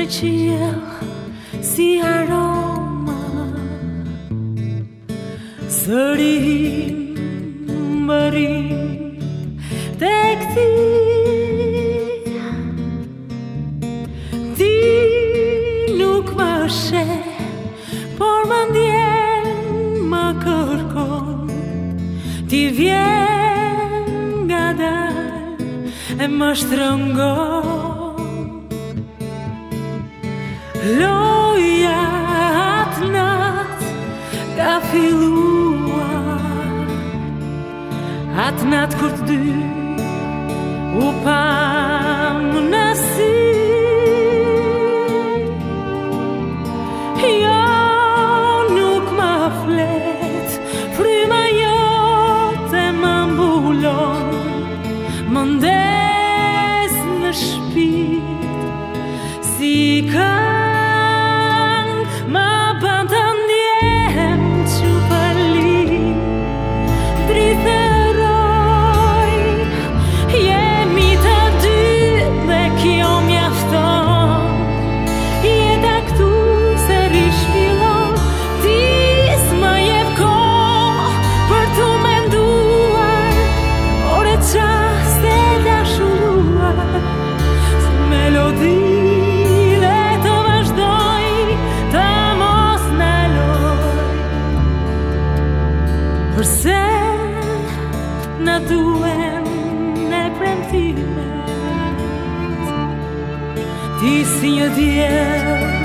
qiell si aroma, sërin mbërin tek ti. Ti nuk më sheh, por më ndjen më kërkon. Ti vjen ngadal e më shtrëngon. Loja atë nat ka filluar, atë nat kur të dy u pam në sy. Jo, nuk më flet, fryma jote më mbulon, më ndes në shpirt si këngë, më bën të ndjem që përli drithëroj. Jemi të dy dhe kjo mjafton, jeta këtu se rishfillon. Ti s'më jep kohë për t'u menduar, ore qaste dashuruar, si melodi dhe të vazhdoj të mos ndaloj. Përse na duen ne premtimet, ti si një diell